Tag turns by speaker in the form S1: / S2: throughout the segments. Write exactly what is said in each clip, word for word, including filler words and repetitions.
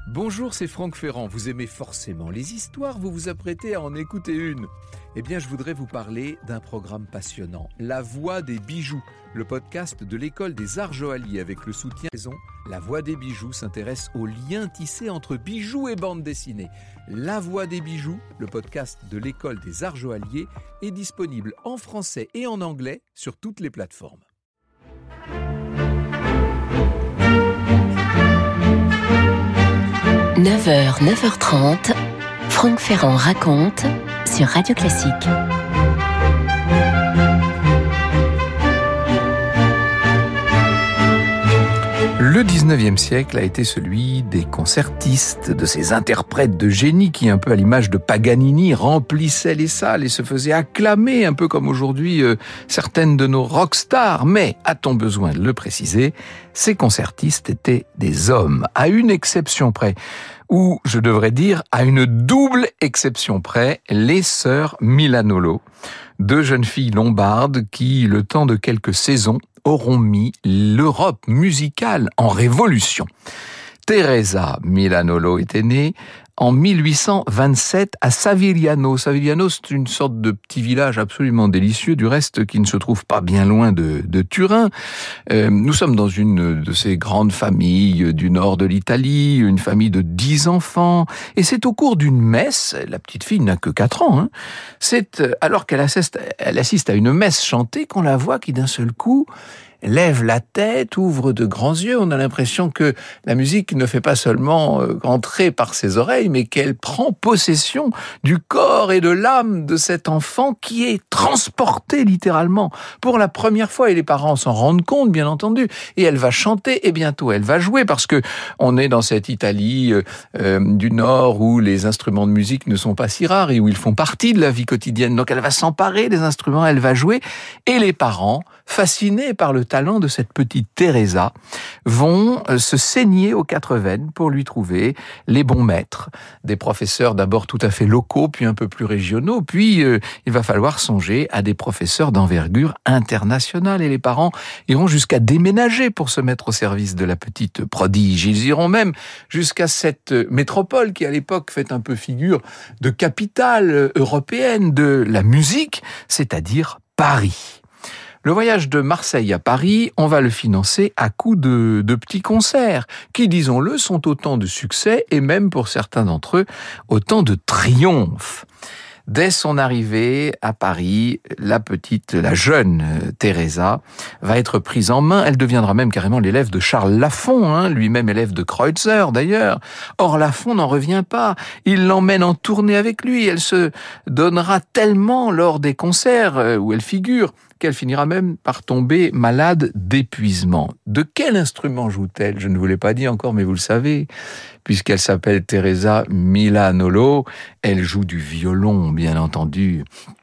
S1: Bonjour, c'est Franck Ferrand. Vous aimez forcément les histoires, vous vous apprêtez à en écouter une. Eh bien, je voudrais vous parler d'un programme passionnant, La Voix des Bijoux, le podcast de l'École des Arts Joailliers avec le soutien de La Voix des Bijoux s'intéresse aux liens tissés entre bijoux et bande dessinée. La Voix des Bijoux, le podcast de l'École des Arts Joailliers, est disponible en français et en anglais sur toutes les plateformes.
S2: neuf heures, neuf heures trente, Franck Ferrand raconte sur Radio Classique.
S1: Le dix-neuvième siècle a été celui des concertistes, de ces interprètes de génie qui, un peu à l'image de Paganini, remplissaient les salles et se faisaient acclamer, un peu comme aujourd'hui euh, certaines de nos rockstars. Mais, a-t-on besoin de le préciser, ces concertistes étaient des hommes, à une exception près, ou je devrais dire à une double exception près, les sœurs Milanolo, deux jeunes filles lombardes qui, le temps de quelques saisons, auront mis l'Europe musicale en révolution. Teresa Milanolo était née en mille huit cent vingt-sept à Savigliano. Savigliano, c'est une sorte de petit village absolument délicieux, du reste qui ne se trouve pas bien loin de, de Turin. Euh, nous sommes dans une de ces grandes familles du nord de l'Italie, une famille de dix enfants, et c'est au cours d'une messe, la petite fille n'a que quatre ans, hein, c'est alors qu'elle assiste, elle assiste à une messe chantée qu'on la voit qui d'un seul coup lève la tête, ouvre de grands yeux. On a l'impression que la musique ne fait pas seulement entrer par ses oreilles, mais qu'elle prend possession du corps et de l'âme de cet enfant qui est transporté littéralement pour la première fois. Et les parents s'en rendent compte, bien entendu. Et elle va chanter et bientôt elle va jouer parce que on est dans cette Italie euh, du Nord où les instruments de musique ne sont pas si rares et où ils font partie de la vie quotidienne. Donc elle va s'emparer des instruments, elle va jouer. Et les parents, fascinés par le talent de cette petite Teresa, vont se saigner aux quatre veines pour lui trouver les bons maîtres. Des professeurs d'abord tout à fait locaux, puis un peu plus régionaux, puis euh, il va falloir songer à des professeurs d'envergure internationale. Et les parents iront jusqu'à déménager pour se mettre au service de la petite prodige. Ils iront même jusqu'à cette métropole qui à l'époque fait un peu figure de capitale européenne de la musique, c'est-à-dire Paris. Le voyage de Marseille à Paris, on va le financer à coups de, de petits concerts, qui, disons-le, sont autant de succès et même pour certains d'entre eux, autant de triomphes. Dès son arrivée à Paris, la petite, la jeune Teresa va être prise en main. Elle deviendra même carrément l'élève de Charles Lafont, hein, lui-même élève de Kreutzer d'ailleurs. Or, Lafont n'en revient pas. Il l'emmène en tournée avec lui. Elle se donnera tellement lors des concerts où elle figure qu'elle finira même par tomber malade d'épuisement. De quel instrument joue-t-elle ? Je ne vous l'ai pas dit encore, mais vous le savez, puisqu'elle s'appelle Teresa Milanolo, elle joue du violon, bien entendu.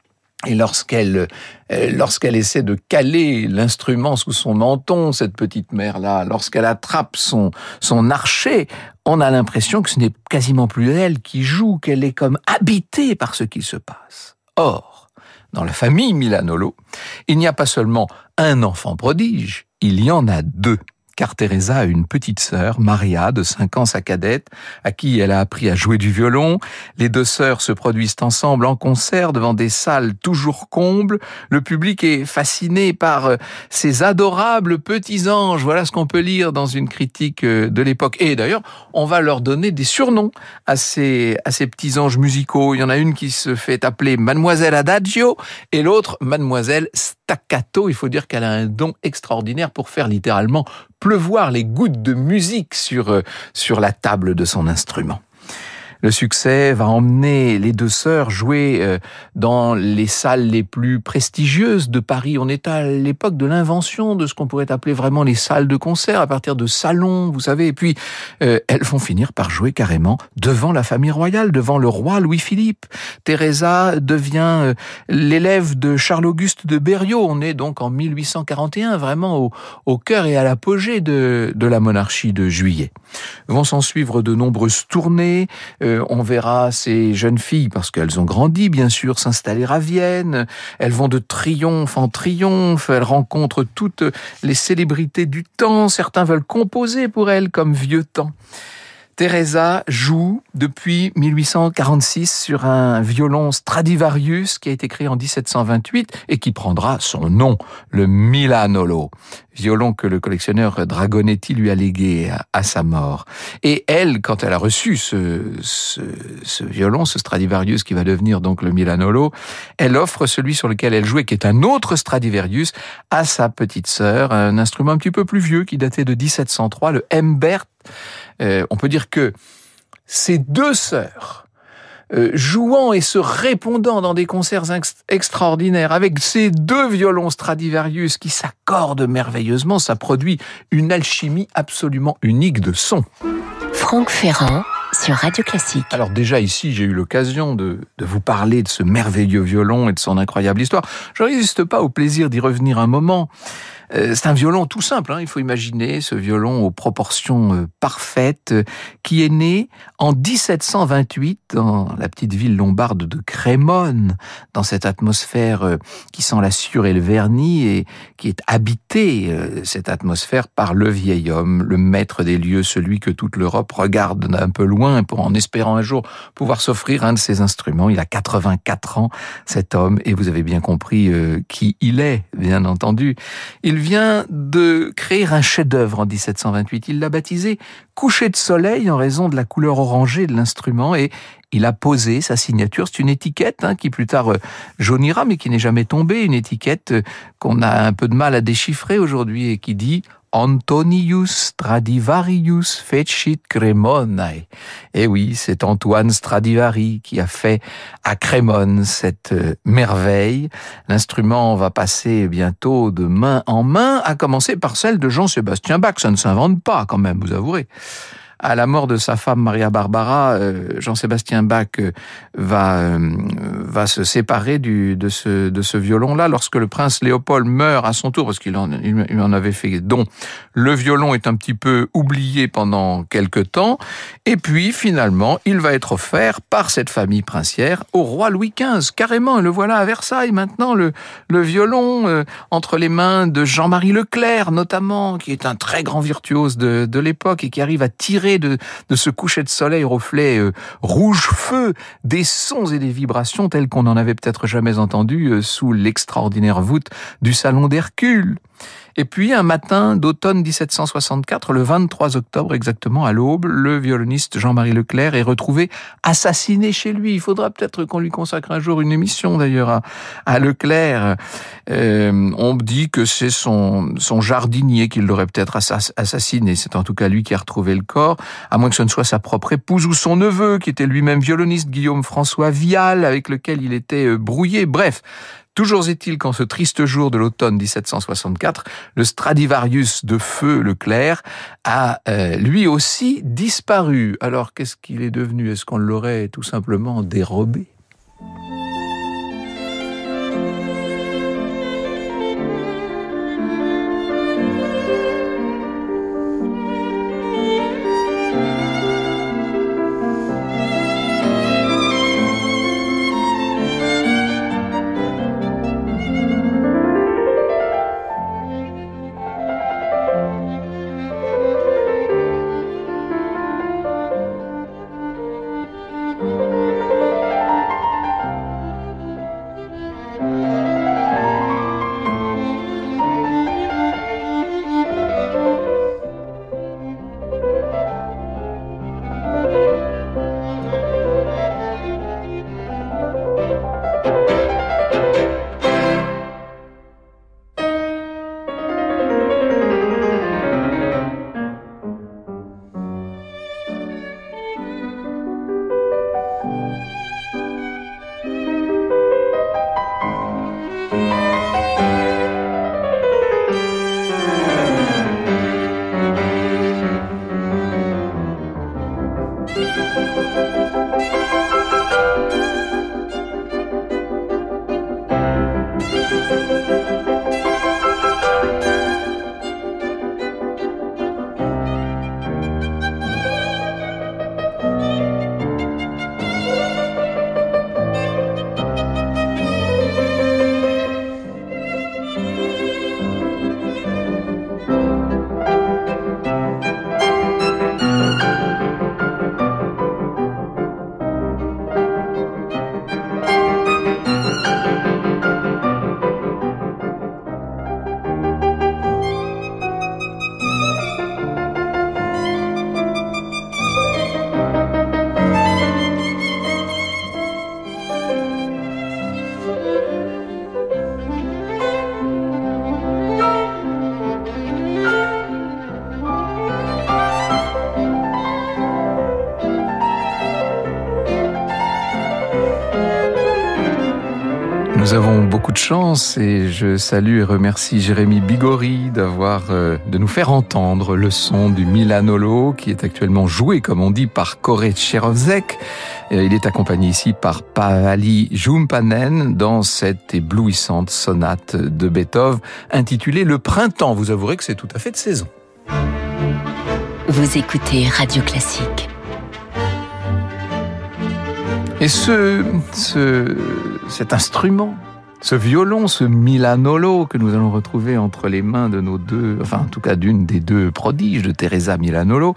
S1: Et lorsqu'elle, lorsqu'elle essaie de caler l'instrument sous son menton, cette petite mère-là, lorsqu'elle attrape son, son archet, on a l'impression que ce n'est quasiment plus elle qui joue, qu'elle est comme habitée par ce qui se passe. Or, dans la famille Milanolo, il n'y a pas seulement un enfant prodige, il y en a deux. Car Teresa a une petite sœur, Maria, de cinq ans, sa cadette, à qui elle a appris à jouer du violon. Les deux sœurs se produisent ensemble en concert devant des salles toujours combles. Le public est fasciné par ces adorables petits anges. Voilà ce qu'on peut lire dans une critique de l'époque. Et d'ailleurs, on va leur donner des surnoms à ces, à ces petits anges musicaux. Il y en a une qui se fait appeler Mademoiselle Adagio et l'autre Mademoiselle Staccato. Il faut dire qu'elle a un don extraordinaire pour faire littéralement pleuvoir les gouttes de musique sur, sur la table de son instrument. Le succès va emmener les deux sœurs jouer dans les salles les plus prestigieuses de Paris. On est à l'époque de l'invention de ce qu'on pourrait appeler vraiment les salles de concert, à partir de salons, vous savez. Et puis, euh, elles vont finir par jouer carrément devant la famille royale, devant le roi Louis-Philippe. Teresa devient euh, l'élève de Charles-Auguste de Berriot. On est donc en mille huit cent quarante et un, vraiment au, au cœur et à l'apogée de, de la monarchie de Juillet. Vont s'en suivre de nombreuses tournées. Euh, on verra ces jeunes filles, parce qu'elles ont grandi, bien sûr, s'installer à Vienne. Elles vont de triomphe en triomphe. Elles rencontrent toutes les célébrités du temps. Certains veulent composer pour elles, comme Vieux Temps. Teresa joue depuis mille huit cent quarante-six sur un violon Stradivarius qui a été créé en dix-sept cent vingt-huit et qui prendra son nom, le Milanolo, violon que le collectionneur Dragonetti lui a légué à, à sa mort. Et elle, quand elle a reçu ce, ce, ce violon, ce Stradivarius qui va devenir donc le Milanolo, elle offre celui sur lequel elle jouait, qui est un autre Stradivarius, à sa petite sœur, un instrument un petit peu plus vieux qui datait de dix-sept cent trois, le Humbert. Euh, on peut dire que ces deux sœurs, euh, jouant et se répondant dans des concerts ex- extraordinaires, avec ces deux violons Stradivarius qui s'accordent merveilleusement, ça produit une alchimie absolument unique de son.
S2: Franck Ferrand sur Radio Classique.
S1: Alors déjà ici, j'ai eu l'occasion de, de vous parler de ce merveilleux violon et de son incroyable histoire. Je ne résiste pas au plaisir d'y revenir un moment. Euh, c'est un violon tout simple, hein. Il faut imaginer ce violon aux proportions euh, parfaites euh, qui est né en dix-sept cent vingt-huit dans la petite ville lombarde de Crémone, dans cette atmosphère euh, qui sent la sûre et le vernis et qui est habitée, euh, cette atmosphère, par le vieil homme, le maître des lieux, celui que toute l'Europe regarde d'un peu loin pour, en espérant un jour pouvoir s'offrir un de ses instruments. Il a quatre-vingt-quatre ans, cet homme, et vous avez bien compris euh, qui il est, bien entendu. Il vient de créer un chef-d'œuvre en dix-sept cent vingt-huit. Il l'a baptisé « Coucher de soleil » en raison de la couleur orangée de l'instrument, et il a posé sa signature. C'est une étiquette hein, qui plus tard euh, jaunira, mais qui n'est jamais tombée, une étiquette euh, qu'on a un peu de mal à déchiffrer aujourd'hui et qui dit « Antonius Stradivarius fecit Cremonae ». Et oui, c'est Antoine Stradivari qui a fait à Crémone cette euh, merveille. L'instrument va passer bientôt de main en main, à commencer par celle de Jean-Sébastien Bach. Ça ne s'invente pas quand même, vous avouerez. À la mort de sa femme Maria Barbara, euh, Jean-Sébastien Bach euh, va euh, va se séparer du de ce de ce violon-là lorsque le prince Léopold meurt à son tour, parce qu'il en il en avait fait don. Le violon est un petit peu oublié pendant quelque temps, et puis finalement il va être offert par cette famille princière au roi Louis quinze. Carrément, le voilà à Versailles maintenant, le le violon euh, entre les mains de Jean-Marie Leclerc notamment, qui est un très grand virtuose de de l'époque et qui arrive à tirer De, de ce coucher de soleil au reflet euh, rouge-feu, des sons et des vibrations tels qu'on n'en avait peut-être jamais entendu euh, sous l'extraordinaire voûte du salon d'Hercule. Et puis, un matin d'automne dix-sept cent soixante-quatre, le vingt-trois octobre exactement, à l'aube, le violoniste Jean-Marie Leclerc est retrouvé assassiné chez lui. Il faudra peut-être qu'on lui consacre un jour une émission, d'ailleurs, à, à Leclerc. Euh, on dit que c'est son, son jardinier qui l'aurait peut-être assassiné. C'est en tout cas lui qui a retrouvé le corps, à moins que ce ne soit sa propre épouse ou son neveu, qui était lui-même violoniste, Guillaume François Vial, avec lequel il était brouillé. Bref, toujours est-il qu'en ce triste jour de l'automne dix-sept cent soixante-quatre, le Stradivarius de feu Leclerc a euh, lui aussi disparu. Alors qu'est-ce qu'il est devenu ? Est-ce qu'on l'aurait tout simplement dérobé ? Nous avons beaucoup de chance et je salue et remercie Jérémy Bigori d'avoir, euh, de nous faire entendre le son du Milanolo qui est actuellement joué, comme on dit, par Kore Tcherovzek. Il est accompagné ici par Paavali Jumpanen dans cette éblouissante sonate de Beethoven intitulée Le Printemps. Vous avouerez que c'est tout à fait de saison.
S2: Vous écoutez Radio Classique.
S1: Et ce, ce, cet instrument, ce violon, ce Milanolo que nous allons retrouver entre les mains de nos deux, enfin en tout cas d'une des deux prodiges de Teresa Milanolo,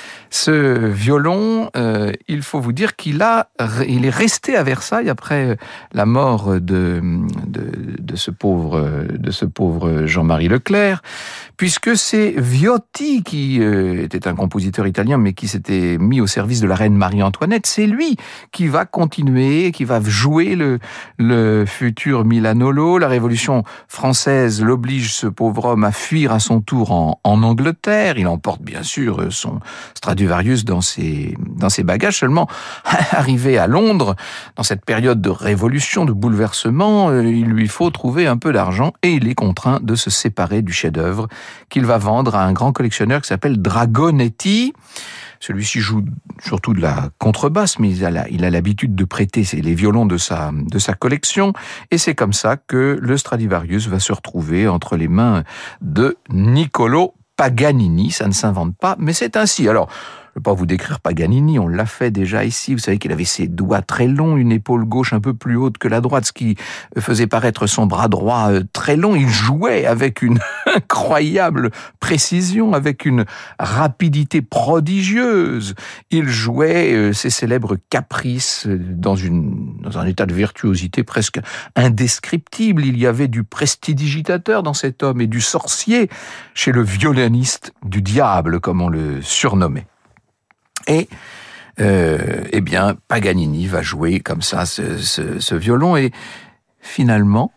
S1: ce violon, euh, il faut vous dire qu'il a, il est resté à Versailles après la mort de, de, de ce pauvre, de ce pauvre Jean-Marie Leclerc, puisque c'est Viotti qui euh, était un compositeur italien, mais qui s'était mis au service de la reine Marie-Antoinette. C'est lui qui va continuer, qui va jouer le, le futur Milanolo. La Révolution française l'oblige, ce pauvre homme, à fuir à son tour en, en Angleterre. Il emporte bien sûr son Stradivarius dans ses, dans ses bagages. Seulement, arrivé à Londres, dans cette période de révolution, de bouleversement, euh, il lui faut trouver un peu d'argent et il est contraint de se séparer du chef-d'œuvre qu'il va vendre à un grand collectionneur qui s'appelle Dragonetti. Celui-ci joue surtout de la contrebasse, mais il a, la, il a l'habitude de prêter les violons de sa, de sa collection. Et c'est comme ça que le Stradivarius va se retrouver entre les mains de Niccolo Paganini. Ça ne s'invente pas, mais c'est ainsi. Alors, je ne vais pas vous décrire Paganini, on l'a fait déjà ici. Vous savez qu'il avait ses doigts très longs, une épaule gauche un peu plus haute que la droite, ce qui faisait paraître son bras droit très long. Il jouait avec une incroyable précision, avec une rapidité prodigieuse. Il jouait ses célèbres caprices dans, une, dans un état de virtuosité presque indescriptible. Il y avait du prestidigitateur dans cet homme et du sorcier chez le violoniste du diable, comme on le surnommait. Et euh, eh bien, Paganini va jouer comme ça ce, ce, ce violon et finalement,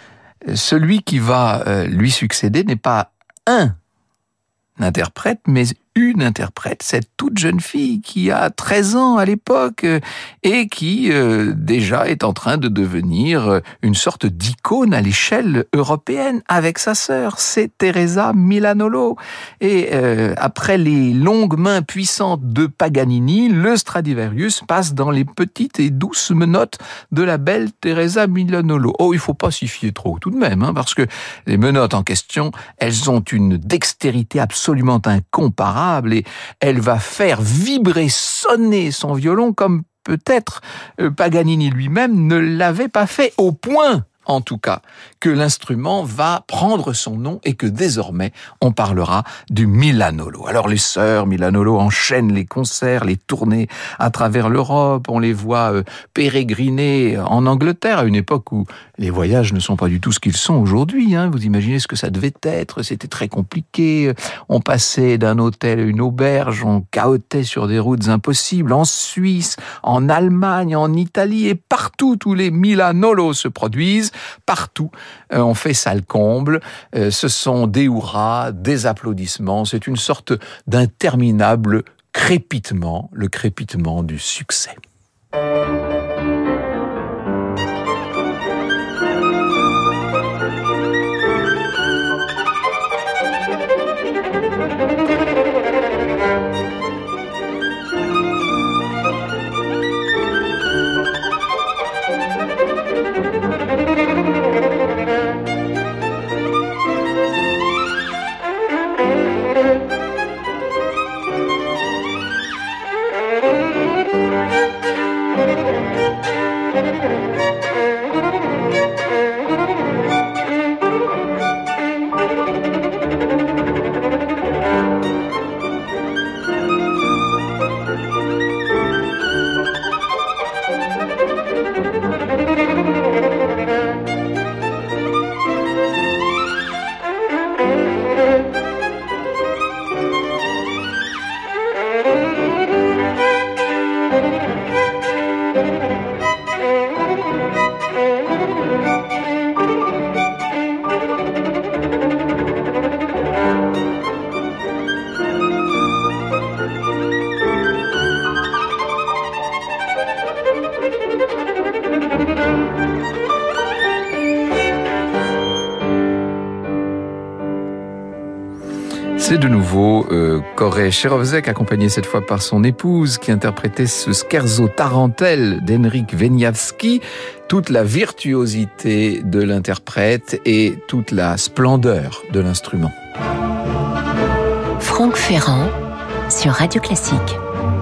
S1: celui qui va euh, lui succéder n'est pas un interprète, mais une interprète, cette toute jeune fille qui a treize ans à l'époque et qui euh, déjà est en train de devenir une sorte d'icône à l'échelle européenne avec sa sœur, c'est Teresa Milanolo. Et euh, après les longues mains puissantes de Paganini, le Stradivarius passe dans les petites et douces menottes de la belle Teresa Milanolo. Oh, il faut pas s'y fier trop tout de même, hein, parce que les menottes en question, elles ont une dextérité absolument incomparable. Et elle va faire vibrer, sonner son violon comme peut-être Paganini lui-même ne l'avait pas fait, au point, en tout cas, que l'instrument va prendre son nom et que désormais on parlera du Milanolo. Alors les sœurs Milanolo enchaînent les concerts, les tournées à travers l'Europe, on les voit euh, pérégriner en Angleterre à une époque où les voyages ne sont pas du tout ce qu'ils sont aujourd'hui, hein. Vous imaginez ce que ça devait être, c'était très compliqué, on passait d'un hôtel à une auberge, on cahotait sur des routes impossibles, en Suisse, en Allemagne, en Italie et partout où les Milanolo se produisent, partout, euh, on fait salle comble, euh, ce sont des hurrahs, des applaudissements, c'est une sorte d'interminable crépitement, le crépitement du succès.
S3: Thank you.
S1: C'est de nouveau euh, Koré Cherovzek, accompagné cette fois par son épouse, qui interprétait ce scherzo tarentelle d'Henryk Wieniawski. Toute la virtuosité de l'interprète et toute la splendeur de l'instrument.
S2: Franck Ferrand sur Radio Classique.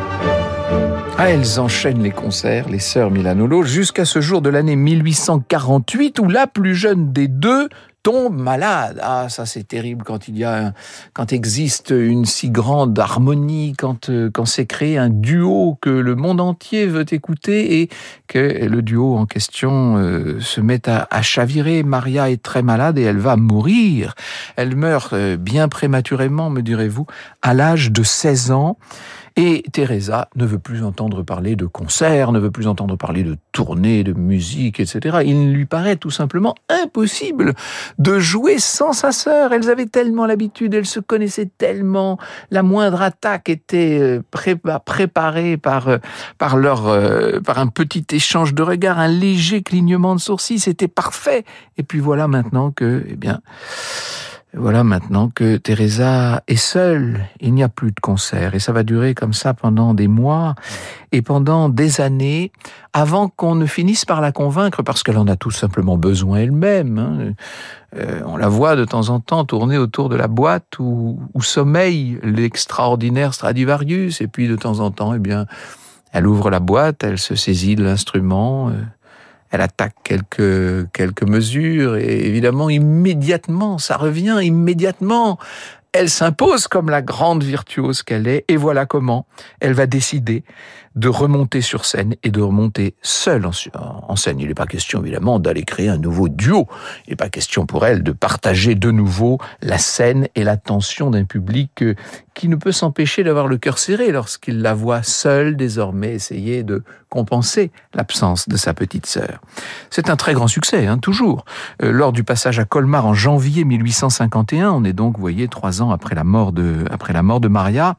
S1: Ah, elles enchaînent les concerts, les sœurs Milanolo, jusqu'à ce jour de l'année mille huit cent quarante-huit, où la plus jeune des deux tombe malade. Ah, ça c'est terrible quand il y a, un, quand existe une si grande harmonie, quand euh, quand s'est créé un duo que le monde entier veut écouter et que le duo en question euh, se met à, à chavirer. Maria est très malade et elle va mourir. Elle meurt euh, bien prématurément, me direz-vous, à l'âge de seize ans. Et Teresa ne veut plus entendre parler de concerts, ne veut plus entendre parler de tournées, de musique, et cetera. Il lui paraît tout simplement impossible de jouer sans sa sœur. Elles avaient tellement l'habitude, elles se connaissaient tellement. La moindre attaque était pré- préparée par, par, leur, par un petit échange de regards, un léger clignement de sourcils. C'était parfait. Et puis voilà maintenant que, eh bien... Voilà maintenant que Teresa est seule, il n'y a plus de concert et ça va durer comme ça pendant des mois et pendant des années avant qu'on ne finisse par la convaincre parce qu'elle en a tout simplement besoin elle-même. Hein. Euh, on la voit de temps en temps tourner autour de la boîte où, où sommeille l'extraordinaire Stradivarius et puis de temps en temps, eh bien, elle ouvre la boîte, elle se saisit de l'instrument. Euh, Elle attaque quelques, quelques mesures et évidemment, immédiatement, ça revient immédiatement. Elle s'impose comme la grande virtuose qu'elle est et voilà comment elle va décider de remonter sur scène et de remonter seule en, en scène. Il n'est pas question évidemment d'aller créer un nouveau duo. Il n'est pas question pour elle de partager de nouveau la scène et l'attention d'un public qui ne peut s'empêcher d'avoir le cœur serré lorsqu'il la voit seule désormais essayer de compenser l'absence de sa petite sœur. C'est un très grand succès, hein, toujours. Euh, lors du passage à Colmar en janvier mille huit cent cinquante et un, on est donc, vous voyez, trois ans après la mort de, après la mort de Maria,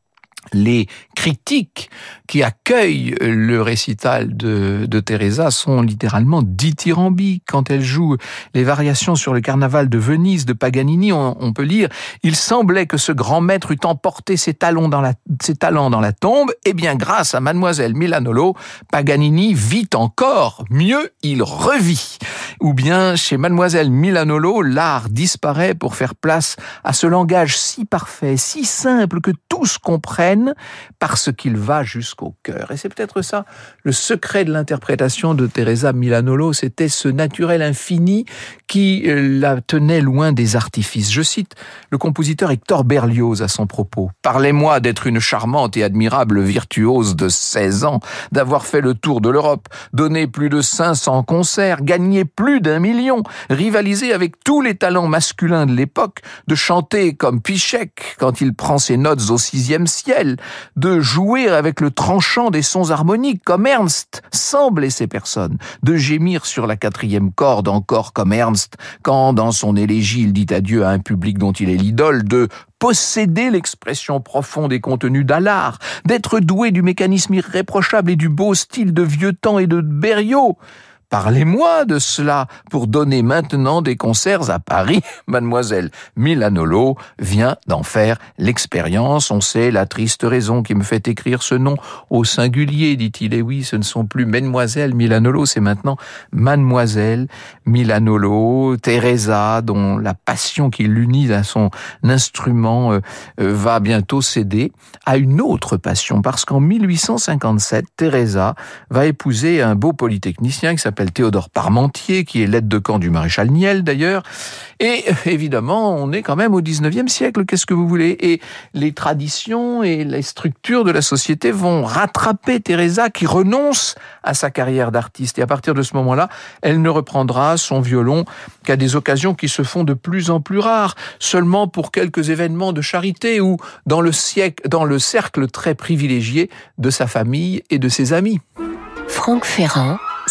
S1: les critiques qui accueillent le récital de, de Teresa sont littéralement dithyrambiques. Quand elle joue les variations sur le carnaval de Venise de Paganini, on, on peut lire « Il semblait que ce grand maître eût emporté ses, talons dans la, ses talents dans la tombe. Eh bien, grâce à mademoiselle Milanolo, Paganini vit encore. Mieux, il revit. » Ou bien, chez mademoiselle Milanolo, l'art disparaît pour faire place à ce langage si parfait, si simple que tous comprennent parce qu'il va jusqu'au cœur. Et c'est peut-être ça, le secret de l'interprétation de Teresa Milanolo, c'était ce naturel infini qui la tenait loin des artifices. Je cite le compositeur Hector Berlioz à son propos. « Parlez-moi d'être une charmante et admirable virtuose de seize ans, d'avoir fait le tour de l'Europe, donné plus de cinq cents concerts, gagné plus d'un million, rivalisé avec tous les talents masculins de l'époque, de chanter comme Pichek quand il prend ses notes au sixième ciel, de jouer avec le tranchant des sons harmoniques comme Ernst, sans blesser personne, de gémir sur la quatrième corde encore comme Ernst, quand dans son élégie il dit adieu à un public dont il est l'idole, de posséder l'expression profonde et contenue d'Allard, d'être doué du mécanisme irréprochable et du beau style de vieux temps et de Berriot. Parlez-moi de cela pour donner maintenant des concerts à Paris. Mademoiselle Milanolo vient d'en faire l'expérience. On sait la triste raison qui me fait écrire ce nom au singulier, dit-il. Et oui, ce ne sont plus Mademoiselle Milanolo, c'est maintenant Mademoiselle Milanolo, Teresa, dont la passion qui l'unit à son instrument euh, euh, va bientôt céder à une autre passion. Parce qu'en mille huit cent cinquante-sept, Teresa va épouser un beau polytechnicien qui s'appelle Théodore Parmentier, qui est l'aide de camp du maréchal Niel d'ailleurs. Et évidemment, on est quand même au dix-neuvième siècle, qu'est-ce que vous voulez ? Et les traditions et les structures de la société vont rattraper Teresa qui renonce à sa carrière d'artiste. Et à partir de ce moment-là, elle ne reprendra son violon qu'à des occasions qui se font de plus en plus rares, seulement pour quelques événements de charité ou dans le, siècle, dans le cercle très privilégié de sa famille et de ses amis.
S2: Franck Ferrand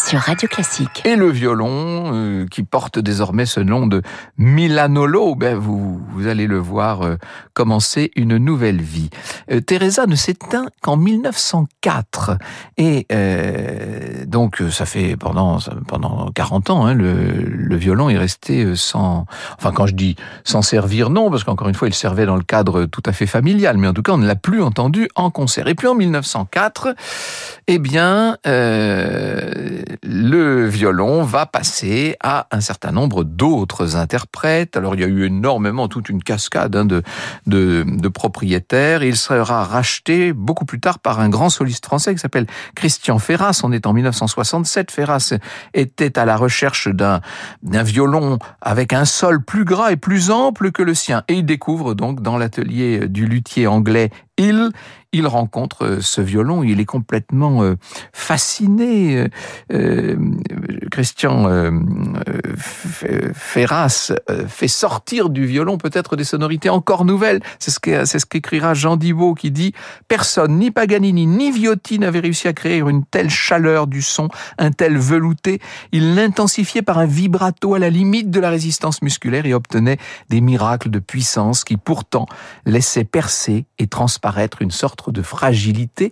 S2: sur Radio Classique.
S1: Et le violon, euh, qui porte désormais ce nom de Milanolo, ben vous, vous allez le voir euh, commencer une nouvelle vie. Euh, Teresa ne s'éteint qu'en mille neuf cent quatre. Et euh, donc, ça fait pendant, pendant quarante ans, hein, le, le violon est resté sans... Enfin, quand je dis sans servir, non, parce qu'encore une fois, il servait dans le cadre tout à fait familial, mais en tout cas, on ne l'a plus entendu en concert. Et puis en mille neuf cent quatre, eh bien, euh, le violon va passer à un certain nombre d'autres interprètes. Alors, il y a eu énormément, toute une cascade hein, de, de, de propriétaires. Il sera racheté beaucoup plus tard par un grand soliste français qui s'appelle Christian Ferras. On est en mille neuf cent soixante-sept. Ferras était à la recherche d'un, d'un violon avec un sol plus gras et plus ample que le sien. Et il découvre donc dans l'atelier du luthier anglais Hill, il rencontre ce violon, il est complètement euh, fasciné. Euh, Christian euh, Ferras euh, fait sortir du violon peut-être des sonorités encore nouvelles. C'est ce que, c'est ce qu'écrira Jean Dibaud qui dit « Personne, ni Paganini, ni Viotti n'avait réussi à créer une telle chaleur du son, un tel velouté. Il l'intensifiait par un vibrato à la limite de la résistance musculaire et obtenait des miracles de puissance qui pourtant laissaient percer et transparaître une sorte de fragilité. »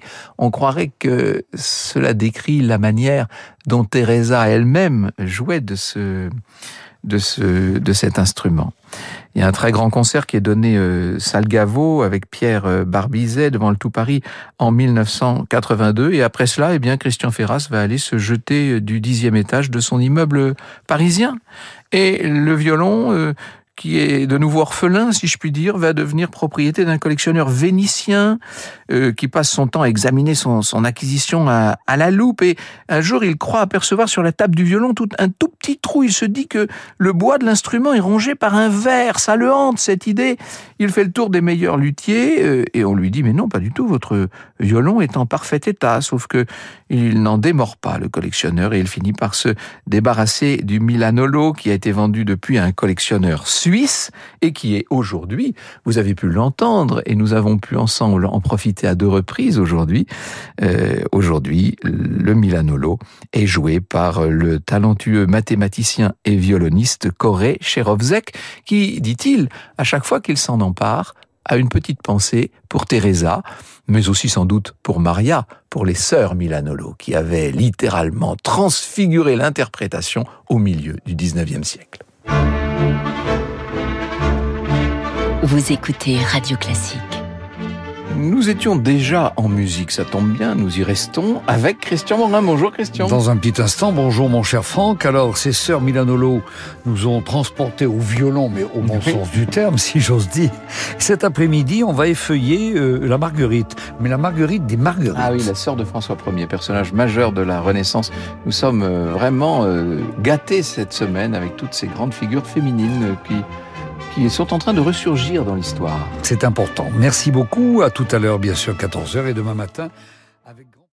S1: On croirait que cela décrit la manière dont Teresa elle-même jouait de ce, de ce, de cet instrument. Il y a un très grand concert qui est donné euh, salle Gaveau avec Pierre Barbizet devant le Tout Paris en mille neuf cent quatre-vingt-deux. Et après cela, eh bien, Christian Ferras va aller se jeter du dixième étage de son immeuble parisien. Et le violon, euh, qui est de nouveau orphelin, si je puis dire, va devenir propriété d'un collectionneur vénitien euh, qui passe son temps à examiner son, son acquisition à, à la loupe. Et un jour, il croit apercevoir sur la table du violon tout, un tout petit trou. Il se dit que le bois de l'instrument est rongé par un ver. Ça le hante, cette idée. Il fait le tour des meilleurs luthiers euh, et on lui dit « Mais non, pas du tout, votre violon est en parfait état. » Sauf que il n'en démord pas, le collectionneur, et il finit par se débarrasser du Milanolo qui a été vendu depuis à un collectionneur suisse et qui est aujourd'hui, vous avez pu l'entendre et nous avons pu ensemble en profiter à deux reprises aujourd'hui. Euh, aujourd'hui, le Milanolo est joué par le talentueux mathématicien et violoniste Koré Cherovzek qui, dit-il, à chaque fois qu'il s'en empare, a une petite pensée pour Teresa, mais aussi sans doute pour Maria, pour les sœurs Milanolo, qui avaient littéralement transfiguré l'interprétation au milieu du dix-neuvième siècle.
S2: Vous écoutez Radio Classique.
S1: Nous étions déjà en musique, ça tombe bien, nous y restons avec Christian Morin. Bonjour Christian.
S3: Dans un petit instant, bonjour mon cher Franck. Alors, ces sœurs Milanolo nous ont transportés au violon, mais au bon oui. sens du terme, si j'ose dire. Cet après-midi, on va effeuiller euh, la Marguerite, mais la Marguerite des Marguerites.
S1: Ah oui, la sœur de François Ier, personnage majeur de la Renaissance. Nous sommes euh, vraiment euh, gâtés cette semaine avec toutes ces grandes figures féminines euh, qui... qui sont en train de ressurgir dans l'histoire.
S3: C'est important. Merci beaucoup. À tout à l'heure, bien sûr, quatorze heures et demain matin.